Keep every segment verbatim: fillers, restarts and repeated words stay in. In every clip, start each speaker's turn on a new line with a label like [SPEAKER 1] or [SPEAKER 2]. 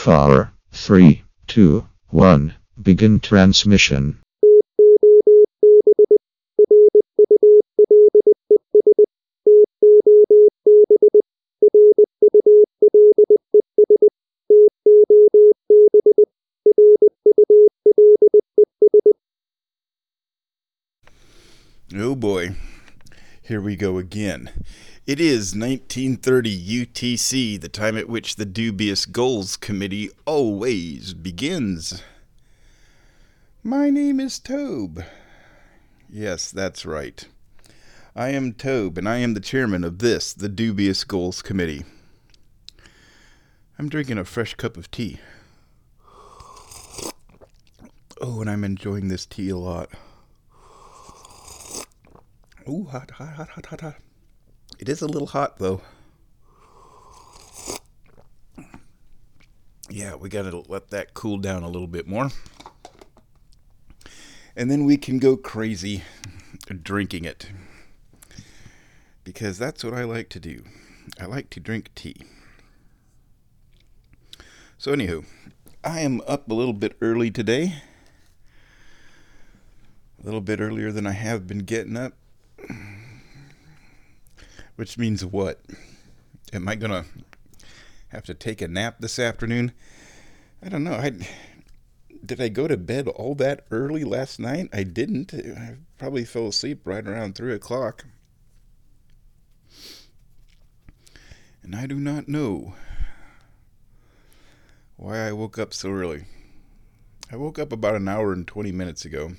[SPEAKER 1] Four, three, two, one. Begin transmission.
[SPEAKER 2] Oh boy, here we go again. It is nineteen thirty U T C, the time at which the Dubious Goals Committee always begins. My name is Tobe. Yes, that's right. I am Tobe, and I am the chairman of this, the Dubious Goals Committee. I'm drinking a fresh cup of tea. Oh, and I'm enjoying this tea a lot. Ooh, hot, hot, hot, hot, hot, hot. It is a little hot, though. Yeah, we gotta let that cool down a little bit more. And then we can go crazy drinking it. Because that's what I like to do. I like to drink tea. So anywho, I am up a little bit early today. A little bit earlier than I have been getting up. Which means what? Am I gonna have to take a nap this afternoon? I don't know. I did I go to bed all that early last night? I didn't. I probably fell asleep right around three o'clock. And I do not know why I woke up so early. I woke up about an hour and twenty minutes ago.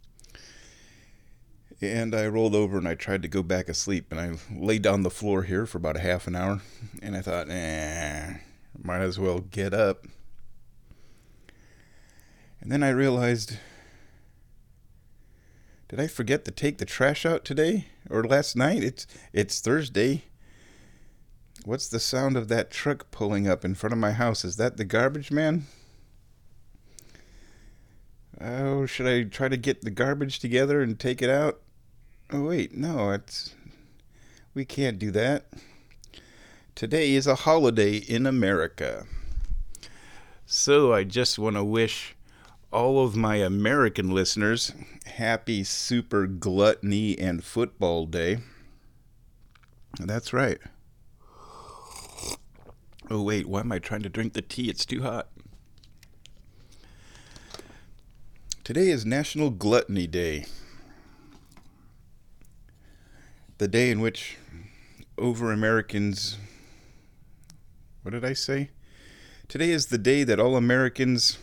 [SPEAKER 2] And I rolled over and I tried to go back asleep. And I laid on the floor here for about a half an hour. And I thought, eh, might as well get up. And then I realized, did I forget to take the trash out today? Or last night? It's it's Thursday. What's the sound of that truck pulling up in front of my house? Is that the garbage man? Oh, should I try to get the garbage together and take it out? Oh, wait, no, it's, we can't do that. Today is a holiday in America. So I just want to wish all of my American listeners happy Super Gluttony and Football Day. That's right. Oh, wait, why am I trying to drink the tea? It's too hot. Today is National Gluttony Day. The day in which over Americans, what did I say? Today is the day that all Americans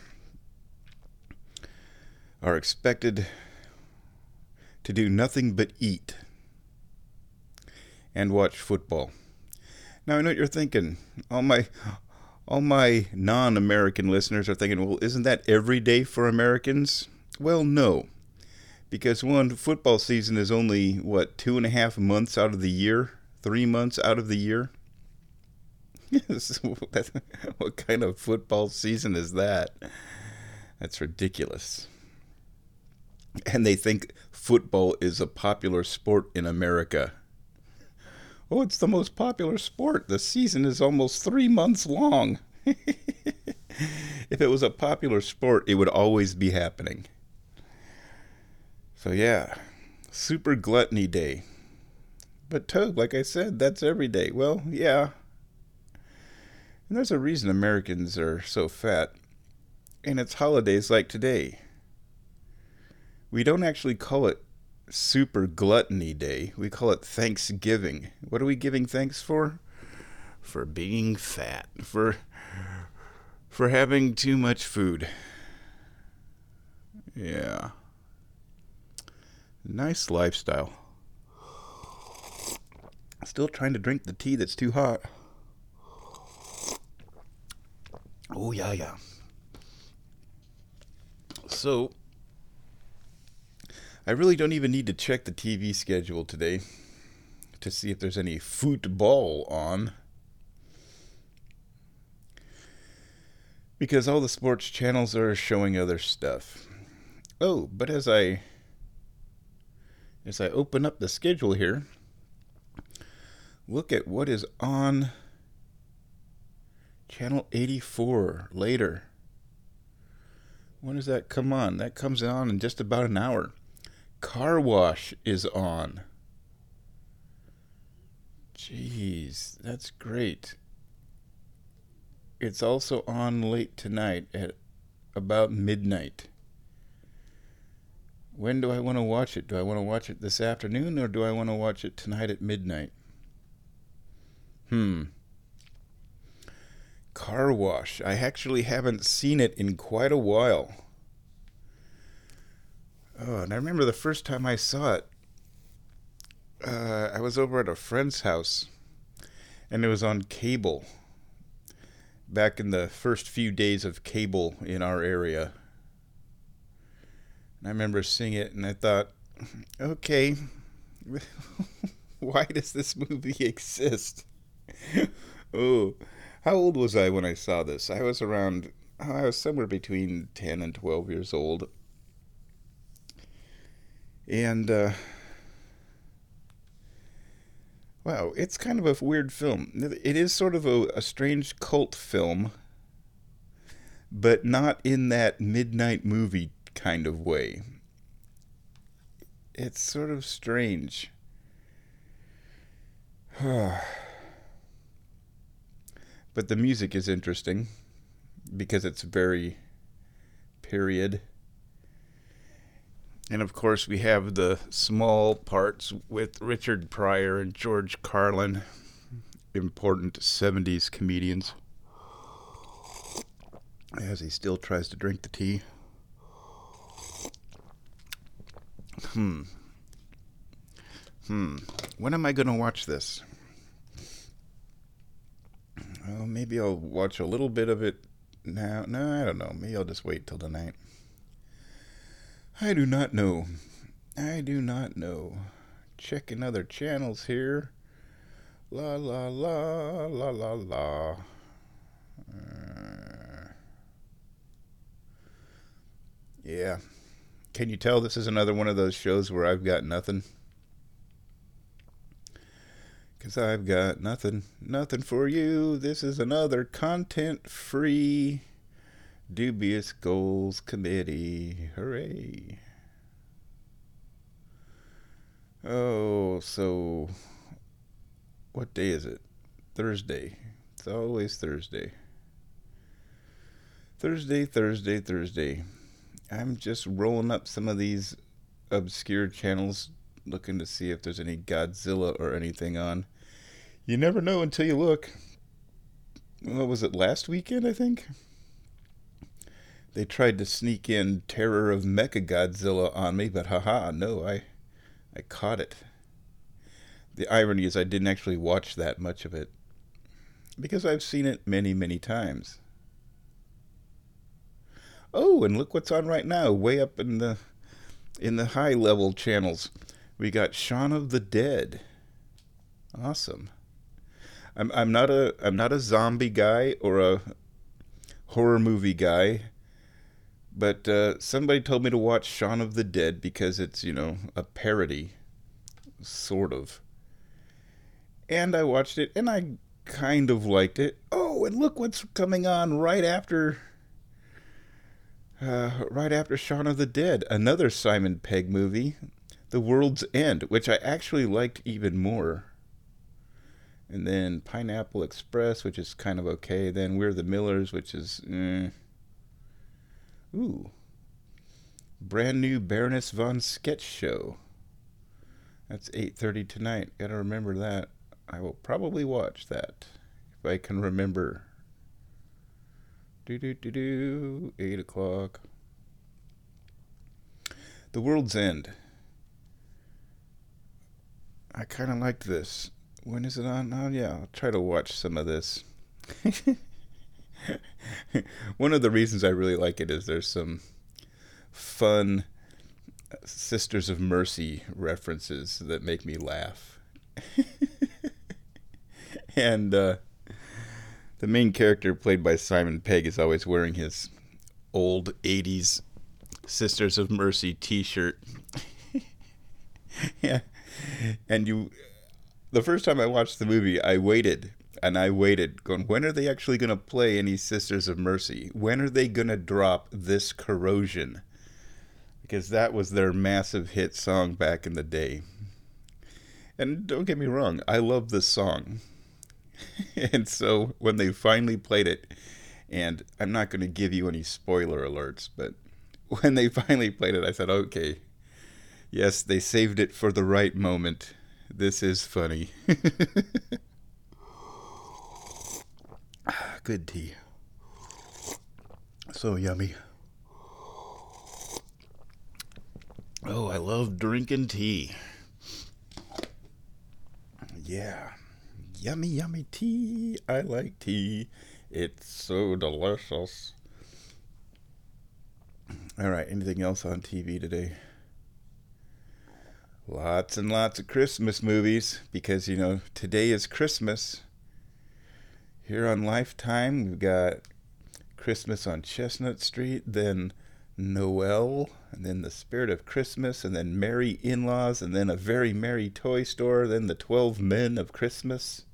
[SPEAKER 2] are expected to do nothing but eat and watch football. Now I know what you're thinking. All my all my non-American listeners are thinking, well, isn't that every day for Americans? Well, no. Because one, football season is only, what, two and a half months out of the year? Three months out of the year? Yes, what kind of football season is that? That's ridiculous. And they think football is a popular sport in America. Oh, it's the most popular sport. The season is almost three months long. If it was a popular sport, it would always be happening. So yeah, Super Gluttony Day. But Toad, like I said, that's every day. Well, yeah. And there's a reason Americans are so fat. And it's holidays like today. We don't actually call it Super Gluttony Day. We call it Thanksgiving. What are we giving thanks for? For being fat. For, for having too much food. Yeah. Nice lifestyle. Still trying to drink the tea that's too hot. Oh, yeah, yeah. So, I really don't even need to check the T V schedule today to see if there's any football on. Because all the sports channels are showing other stuff. Oh, but as I as I open up the schedule here, look at what is on Channel eighty-four later. When does that come on? That comes on in just about an hour. Car Wash is on. Jeez, that's great. It's also on late tonight at about midnight. When do I want to watch it? Do I want to watch it this afternoon, or do I want to watch it tonight at midnight? Hmm. Car Wash. I actually haven't seen it in quite a while. Oh, and I remember the first time I saw it, uh, I was over at a friend's house, and it was on cable. Back in the first few days of cable in our area. And I remember seeing it, and I thought, okay, why does this movie exist? Oh, how old was I when I saw this? I was around, I was somewhere between ten and twelve years old. And, uh, wow, it's kind of a weird film. It is sort of a, a strange cult film, but not in that midnight movie kind of way. It's sort of strange. But the music is interesting because it's very period. And of course we have the small parts with Richard Pryor and George Carlin, important seventies comedians, as he still tries to drink the tea. Hmm. Hmm. When am I going to watch this? Well, maybe I'll watch a little bit of it now. No, I don't know. Maybe I'll just wait till tonight. I do not know. I do not know. Checking other channels here. La la la la la la. Uh, yeah. Can you tell this is another one of those shows where I've got nothing? Because I've got nothing. Nothing for you. This is another content-free Dubious Goals Committee. Hooray. Oh, so what day is it? Thursday. It's always Thursday. Thursday, Thursday, Thursday. I'm just rolling up some of these obscure channels, looking to see if there's any Godzilla or anything on. You never know until you look. What was it, last weekend, I think? They tried to sneak in Terror of Mechagodzilla on me, but haha, no, I I caught it. The irony is I didn't actually watch that much of it, because I've seen it many, many times. Oh, and look what's on right now, way up in the in the high level channels. We got Shaun of the Dead. Awesome. I'm I'm not a I'm not a zombie guy or a horror movie guy, but uh, somebody told me to watch Shaun of the Dead because it's, you know, a parody, sort of. And I watched it, and I kind of liked it. Oh, and look what's coming on right after, uh, right after Shaun of the Dead, another Simon Pegg movie, The World's End, which I actually liked even more. And then Pineapple Express, which is kind of okay. Then We're the Millers, which is, eh. Ooh. Brand new Baroness von Sketch show. That's eight thirty tonight. Gotta remember that. I will probably watch that if I can remember. Do do do do. Eight o'clock. The World's End. I kind of liked this. When is it on? Oh, yeah, I'll try to watch some of this. One of the reasons I really like it is there's some fun Sisters of Mercy references that make me laugh. And uh, the main character, played by Simon Pegg, is always wearing his old eighties Sisters of Mercy t-shirt. Yeah. And you... The first time I watched the movie, I waited. and I waited, going, when are they actually going to play any Sisters of Mercy? When are they going to drop This Corrosion? Because that was their massive hit song back in the day. And don't get me wrong, I love this song. And so when they finally played it, and I'm not going to give you any spoiler alerts, but when they finally played it, I said, okay, yes, they saved it for the right moment. This is funny. Good tea. So yummy. Oh, I love drinking tea. Yeah. Yummy, yummy tea. I like tea. It's so delicious. All right, anything else on T V today? Lots and lots of Christmas movies because, you know, today is Christmas. Here on Lifetime, we've got Christmas on Chestnut Street, then Noel, and then The Spirit of Christmas, and then Merry In-Laws, and then A Very Merry Toy Store, then The Twelve Men of Christmas.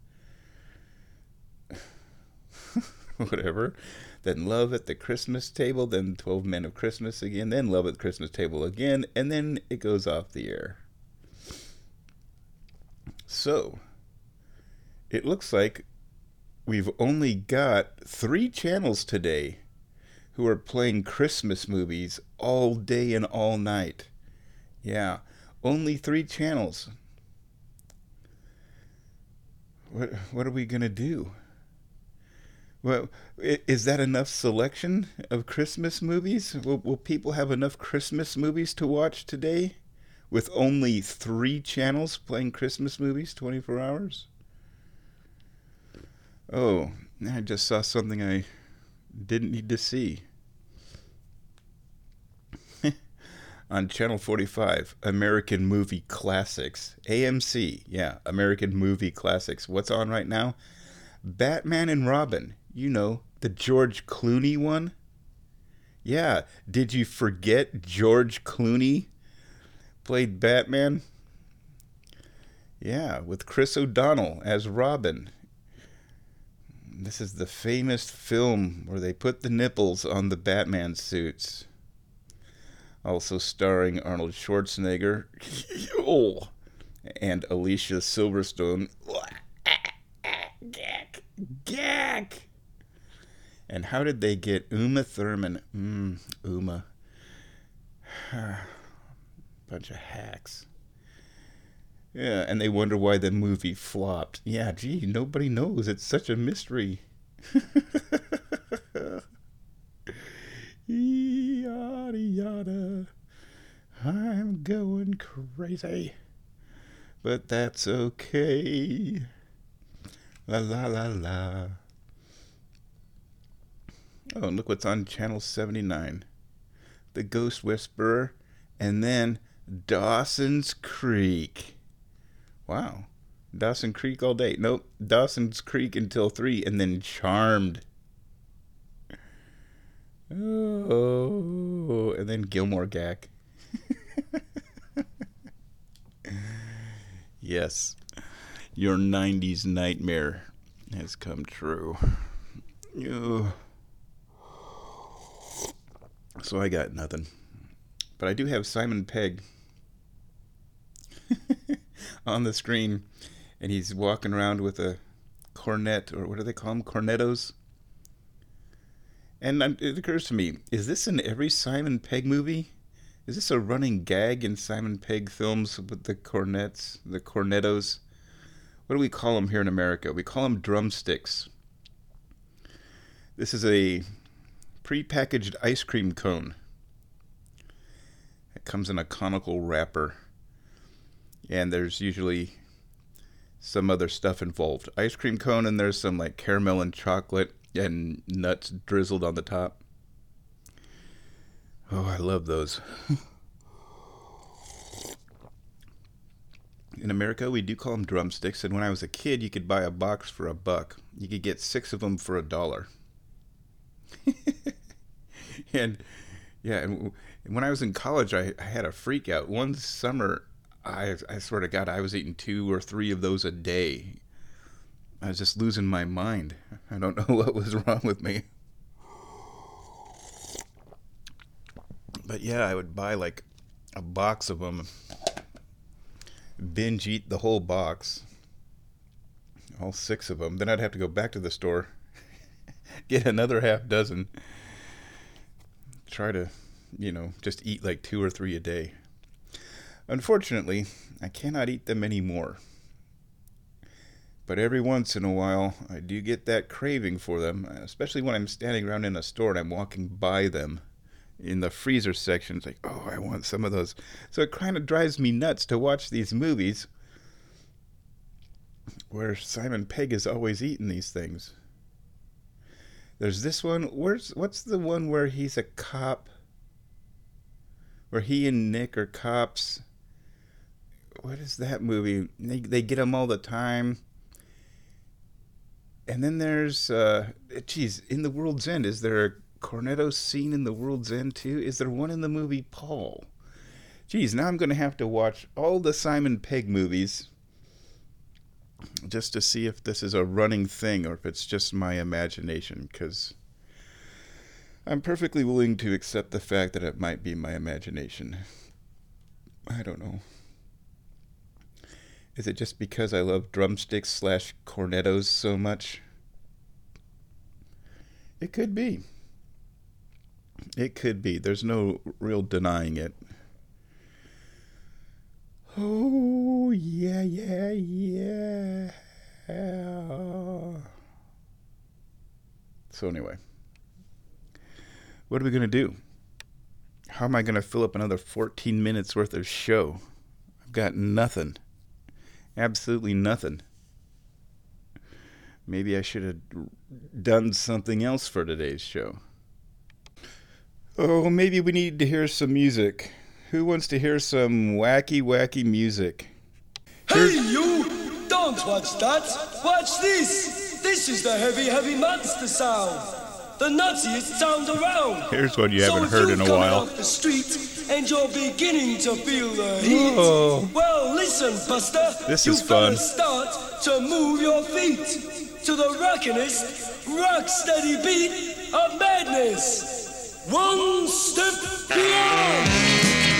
[SPEAKER 2] Whatever. Then Love at the Christmas Table, then Twelve Men of Christmas again, then Love at the Christmas Table again, and then it goes off the air. So, it looks like we've only got three channels today who are playing Christmas movies all day and all night. Yeah, only three channels. What what are we going to do? Well, is that enough selection of Christmas movies? Will, will people have enough Christmas movies to watch today with only three channels playing Christmas movies twenty-four hours? Oh, I just saw something I didn't need to see. On Channel forty-five, American Movie Classics. A M C, yeah, American Movie Classics. What's on right now? Batman and Robin. You know, the George Clooney one. Yeah, did you forget George Clooney played Batman? Yeah, with Chris O'Donnell as Robin. This is the famous film where they put the nipples on the Batman suits. Also starring Arnold Schwarzenegger oh, and Alicia Silverstone. Gak, gak. And how did they get Uma Thurman? Mmm, Uma. Bunch of hacks. Yeah, and they wonder why the movie flopped. Yeah, gee, nobody knows. It's such a mystery. Yada yada. I'm going crazy. But that's okay. La la la la. Oh, and look what's on Channel seventy-nine. The Ghost Whisperer, and then Dawson's Creek. Wow. Dawson Creek all day. Nope. Dawson's Creek until three, and then Charmed. Oh, and then Gilmore Gak. Yes. Your nineties nightmare has come true. Oh. So I got nothing. But I do have Simon Pegg on the screen, and he's walking around with a cornet, or what do they call them? Cornetos. And it occurs to me, is this in every Simon Pegg movie? Is this a running gag in Simon Pegg films with the cornets, the cornetos? What do we call them here in America? We call them drumsticks. This is a prepackaged ice cream cone. It comes in a conical wrapper. And there's usually some other stuff involved. Ice cream cone, and there's some like caramel and chocolate and nuts drizzled on the top. Oh, I love those. In America, we do call them drumsticks, and when I was a kid, you could buy a box for a buck. You could get six of them for a dollar. And yeah, and when I was in college, I, I had a freak out. One summer, I I swear to God, I was eating two or three of those a day. I was just losing my mind. I don't know what was wrong with me. But yeah, I would buy like a box of them, binge eat the whole box, all six of them. Then I'd have to go back to the store, get another half dozen, try to, you know, just eat like two or three a day. Unfortunately, I cannot eat them anymore. But every once in a while, I do get that craving for them, especially when I'm standing around in a store and I'm walking by them in the freezer section. It's like, oh, I want some of those. So it kind of drives me nuts to watch these movies where Simon Pegg is always eating these things. There's this one. Where's what's the one where he's a cop? Where he and Nick are cops. What is that movie? They they get him all the time. And then there's, uh, geez, in The World's End, is there a Cornetto scene in The World's End too? Is there one in the movie Paul? Geez, now I'm going to have to watch all the Simon Pegg movies just to see if this is a running thing or if it's just my imagination, because I'm perfectly willing to accept the fact that it might be my imagination. I don't know. Is it just because I love drumsticks slash cornettos so much? It could be. It could be. There's no real denying it. Oh, yeah, yeah, yeah. So anyway, what are we going to do? How am I going to fill up another fourteen minutes worth of show? I've got nothing. Absolutely nothing. Maybe I should have done something else for today's show. Oh, maybe we need to hear some music. Who wants to hear some wacky, wacky music?
[SPEAKER 3] Here's... Hey, you! Don't watch that! Watch this! This is the heavy, heavy monster sound! The nuttiest sound around!
[SPEAKER 2] Here's one you haven't
[SPEAKER 3] so
[SPEAKER 2] heard in a while.
[SPEAKER 3] Off the street and you're beginning to feel the heat.
[SPEAKER 2] Oh.
[SPEAKER 3] Well, listen, Buster.
[SPEAKER 2] This
[SPEAKER 3] you
[SPEAKER 2] is fun.
[SPEAKER 3] You gotta start to move your feet to the rockinest, rock-steady beat of madness. One step beyond.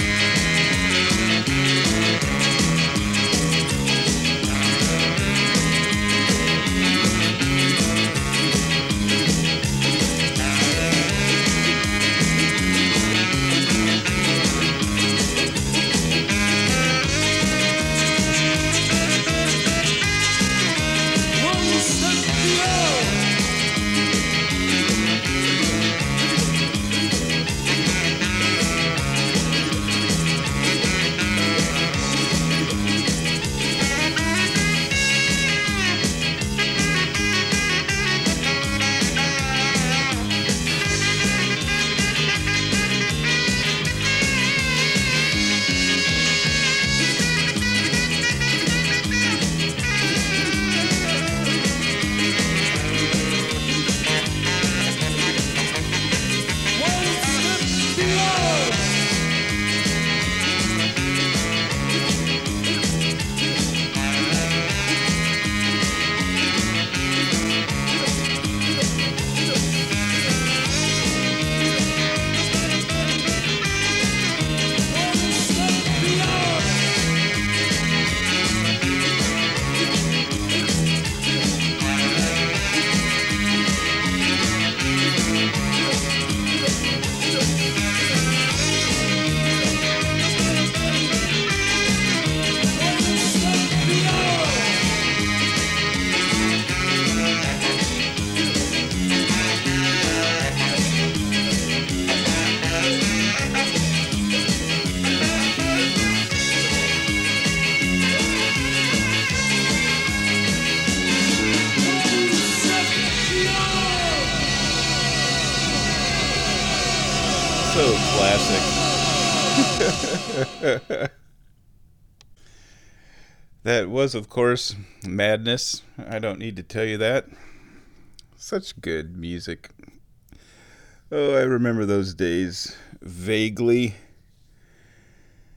[SPEAKER 2] So classic. That was, of course, Madness. I don't need to tell you that. Such good music. Oh, I remember those days vaguely.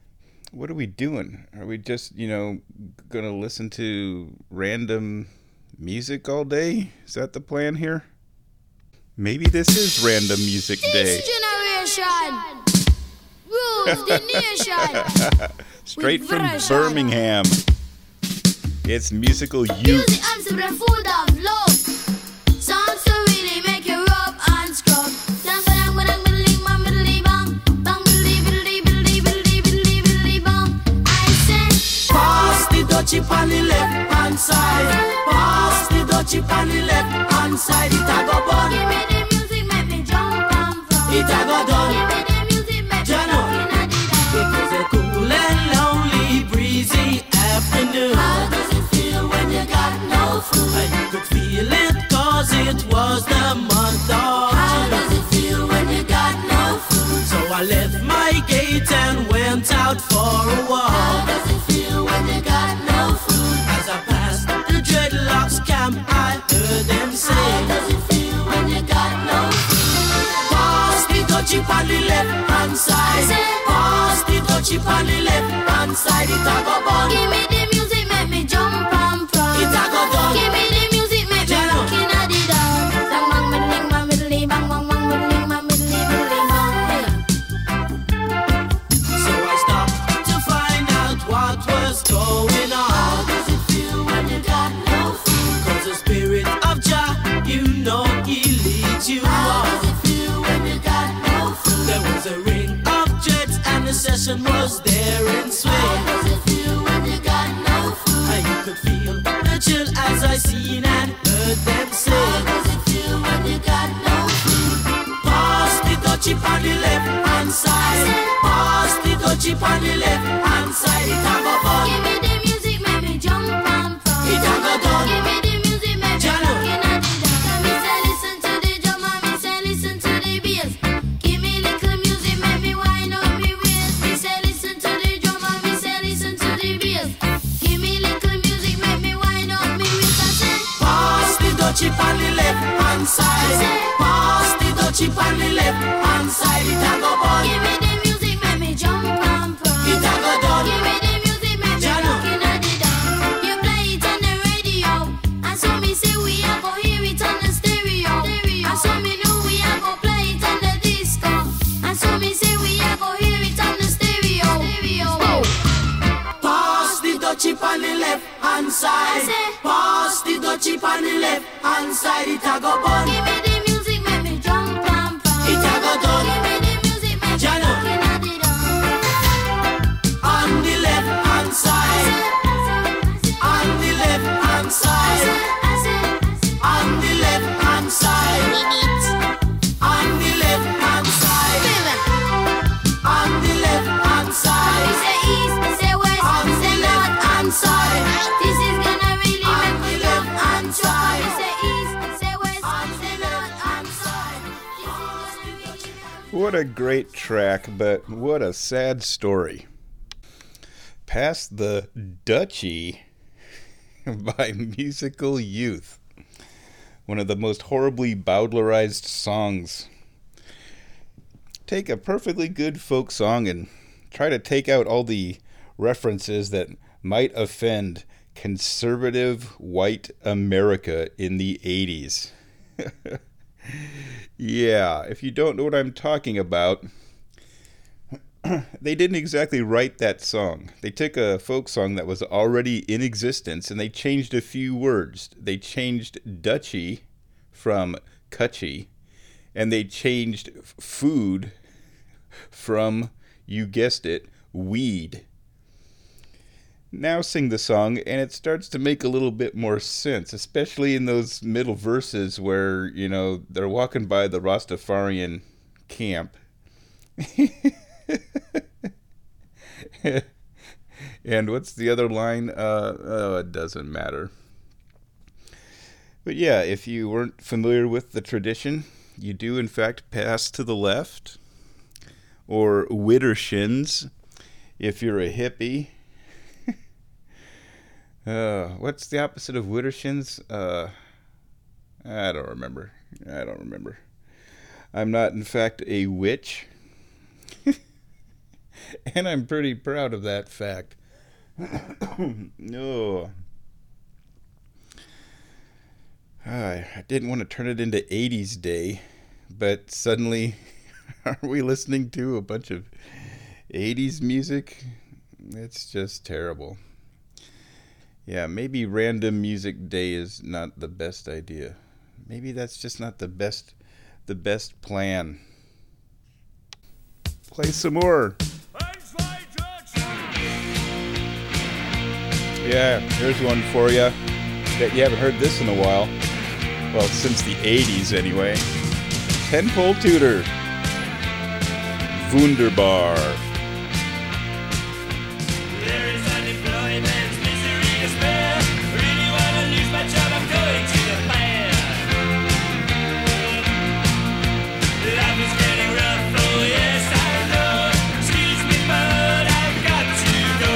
[SPEAKER 2] What are we doing? Are we just, you know, going to listen to random Music all day? Is that the plan here? Maybe this is Random Music Day.
[SPEAKER 4] This generation rules the nation.
[SPEAKER 2] Straight
[SPEAKER 4] With
[SPEAKER 2] from
[SPEAKER 4] version.
[SPEAKER 2] Birmingham. It's Musical Youth.
[SPEAKER 4] Music and some food of love. Songs to really make you rub and scrub. Dang, dang, dang, biddly, bang, biddly, bang. Bang, biddly, biddly, biddly, biddly, biddly, biddly, bang. I say,
[SPEAKER 3] Pass the dutchie on the left hand side. Pass the dutchie on the left hand side. It a go bun.
[SPEAKER 4] give me the music, make me jump and from.
[SPEAKER 3] It a go done.
[SPEAKER 4] Give me the music, make me
[SPEAKER 3] Jano.
[SPEAKER 4] looking at the
[SPEAKER 3] It was a cool and lonely, breezy afternoon.
[SPEAKER 4] How does it feel when you got no food?
[SPEAKER 3] And you could feel it cause it was the month of
[SPEAKER 4] How
[SPEAKER 3] June.
[SPEAKER 4] does it feel when you got no food?
[SPEAKER 3] So I left my gate and went out for a
[SPEAKER 4] How
[SPEAKER 3] walk.
[SPEAKER 4] does it feel when you got no food?
[SPEAKER 3] As I passed the dreadlocks camp, I heard them
[SPEAKER 4] How
[SPEAKER 3] say,
[SPEAKER 4] does it feel when you got no food?
[SPEAKER 3] pass the dutchie on the left hand side. Pass the dutchie on the left hand side. It a go bun.
[SPEAKER 4] Give me the music, make me jump and from.
[SPEAKER 3] It a go done.
[SPEAKER 4] Give me the music, make me
[SPEAKER 3] Jano.
[SPEAKER 4] looking at the dawn. Bang bang middling, bang middling, bang bang bang middling, bang middling, middling, bang.
[SPEAKER 3] So I stopped to find out what was going
[SPEAKER 4] How
[SPEAKER 3] on.
[SPEAKER 4] does it feel when you got no food?
[SPEAKER 3] Cause the spirit of Jah, you know he leads you
[SPEAKER 4] How
[SPEAKER 3] on.
[SPEAKER 4] does it feel when you got no food?
[SPEAKER 3] There was a ring of jets and the session was there in
[SPEAKER 4] How
[SPEAKER 3] swing.
[SPEAKER 4] does it feel when you got no food?
[SPEAKER 3] And you could feel the chill as I seen and heard them
[SPEAKER 4] How
[SPEAKER 3] say,
[SPEAKER 4] does it feel when you got no food?
[SPEAKER 3] pass the dutchie on the left hand side. Pass the dutchie on the left hand side. It a go fun.
[SPEAKER 4] Give me the music, make me jump and from.
[SPEAKER 3] It a go done.
[SPEAKER 4] Give me the music, make me
[SPEAKER 3] Jano.
[SPEAKER 4] looking at the dawn. Me say listen to the drum and me say listen to the bass. Give me little music, make me wind up me waist. Me say listen to the drum and me say listen to the bass. Give me little music, make me wind up me waist. I say,
[SPEAKER 3] Pass the dutchie on the left hand side. Pass the dutchie on the left hand side. It a go bun.
[SPEAKER 4] give me the music, make me jump and from.
[SPEAKER 3] It a go done.
[SPEAKER 4] Give me the music, make me
[SPEAKER 3] Jano.
[SPEAKER 4] looking at the dawn. You play it on the radio, and so me say we a go hear it on the stereo. And so me know we a go play it on the disco. And so me say we a go hear it on the stereo. Whoa.
[SPEAKER 3] Pass the dutchie on the left hand side.
[SPEAKER 4] I say-
[SPEAKER 3] Pass the dutchie on the left hand side. It a go bun.
[SPEAKER 4] Give me the music, make me jump and from.
[SPEAKER 3] It a go done.
[SPEAKER 4] Give me the music, make me
[SPEAKER 3] Jano.
[SPEAKER 4] looking at the dawn.
[SPEAKER 3] On the left hand side. On the left hand side. On the left hand side. On the left hand side. On the left hand side.
[SPEAKER 4] Say east, say west,
[SPEAKER 3] On the
[SPEAKER 4] say
[SPEAKER 3] left
[SPEAKER 4] north
[SPEAKER 3] hand
[SPEAKER 4] and
[SPEAKER 3] side.
[SPEAKER 4] south. This is gonna really
[SPEAKER 3] On
[SPEAKER 4] make me
[SPEAKER 3] the
[SPEAKER 4] love
[SPEAKER 3] left hand
[SPEAKER 4] and
[SPEAKER 3] side.
[SPEAKER 4] try. Say east, say west,
[SPEAKER 3] On
[SPEAKER 4] say
[SPEAKER 3] the
[SPEAKER 4] north
[SPEAKER 3] left hand
[SPEAKER 4] and
[SPEAKER 3] side.
[SPEAKER 4] south.
[SPEAKER 2] What a great track, but what a sad story. Past the Dutchie by Musical Youth. One of the most horribly bowdlerized songs. Take a perfectly good folk song and try to take out all the references that might offend conservative white America in the eighties. Yeah, if you don't know what I'm talking about, they didn't exactly write that song. They took a folk song that was already in existence and they changed a few words. They changed Dutchie from Cutchie, and they changed f- food from, you guessed it, weed. Now sing the song, and it starts to make a little bit more sense, especially in those middle verses where, you know, they're walking by the Rastafarian camp. And what's the other line? Uh, oh, it doesn't matter. But yeah, if you weren't familiar with the tradition, you do in fact pass to the left, or widdershins if you're a hippie. uh, what's the opposite of widdershins? Uh, I don't remember. I don't remember. I'm not in fact a witch. And I'm pretty proud of that fact. No. Uh, I didn't want to turn it into eighties day, but suddenly, are we listening to a bunch of eighties music? It's just terrible. Yeah, maybe random music day is not the best idea. Maybe that's just not the best the best plan. Play some more. Yeah, here's one for you. Bet you haven't heard this in a while. Well, since the eighties anyway. Ten-Pole Tutor. Wunderbar.
[SPEAKER 5] There is unemployment, misery, despair. Really wanna lose my job, I'm going to the fair. Life is getting rough, oh yes I know. Excuse me, but I've got to go.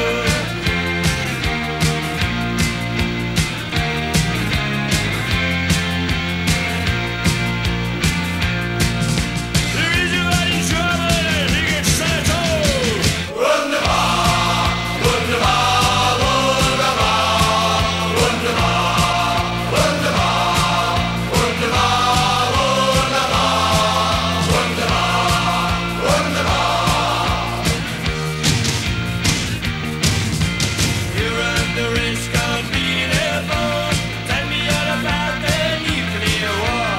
[SPEAKER 5] There is a lot in trouble, I think it's settled. Wunderbar, wunderbar, wunderbar, wunderbar, wunderbar, wunderbar, wunderbar, wunderbar, wunderbar. You run the risk of being a fool. Tell me all about the nuclear war.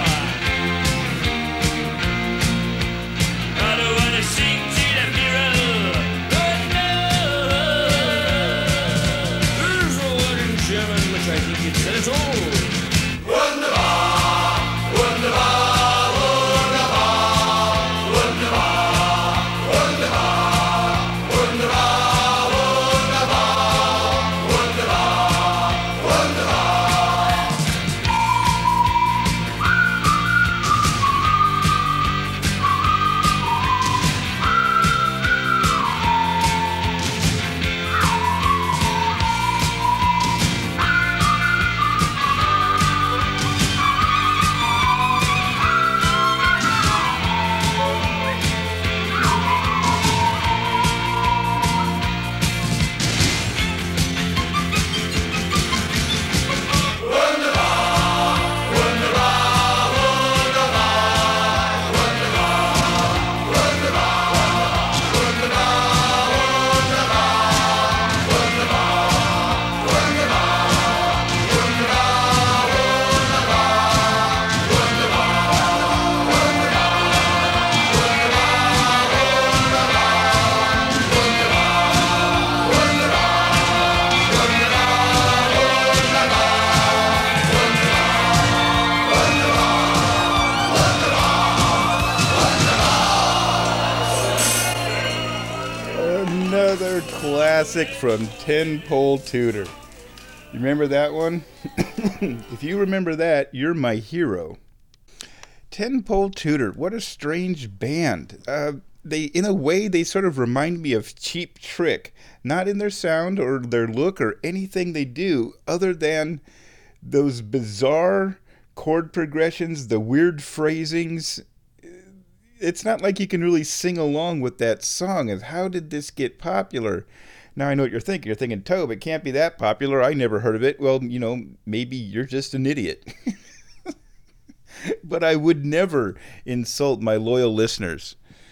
[SPEAKER 5] I don't wanna sing to the mirror, but no. There's a word in German which I think it says all. Wunderbar, wunderbar, wunderbar, wunderbar, wunderbar, wunderbar, wunderbar, wunderbar, wunderbar.
[SPEAKER 2] Another classic from Ten-Pole Tutor. You remember that one? If you remember that, you're my hero. Ten-Pole Tutor, what a strange band. Uh, they, in a way, they sort of remind me of Cheap Trick. Not in their sound or their look or anything they do, other than those bizarre chord progressions, the weird phrasings. It's not like you can really sing along with that song. And how did this get popular? Now I know what you're thinking. You're thinking, Tobe, it can't be that popular. I never heard of it. Well, you know, maybe you're just an idiot. But I would never insult my loyal listeners.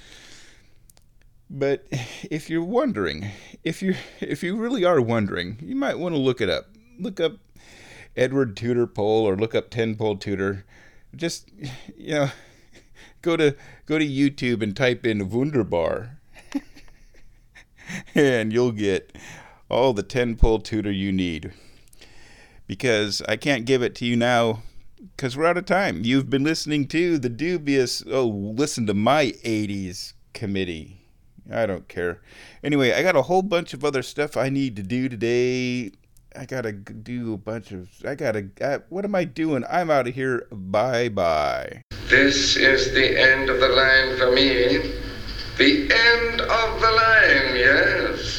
[SPEAKER 2] But if you're wondering, if you if you really are wondering, you might want to look it up. Look up Edward Tudor Pole or look up Ten-Pole Tutor. Just, you know, go to go to YouTube and type in Wunderbar. And you'll get all the Ten-Pole Tutor you need. Because I can't give it to you now because we're out of time. You've been listening to the dubious, oh, listen to my eighties committee. I don't care. Anyway, I got a whole bunch of other stuff I need to do today. I gotta do a bunch of, I gotta, I, what am I doing? I'm out of here. Bye-bye.
[SPEAKER 6] This is the end of the line for me. The end of the line, yes.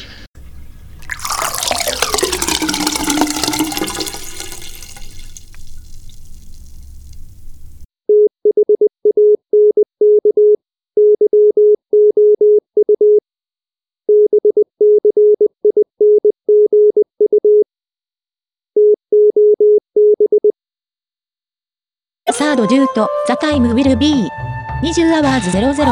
[SPEAKER 7] ハードじゅうと、ザタイムウィルビー。にじゅうアワーズゼロゼロ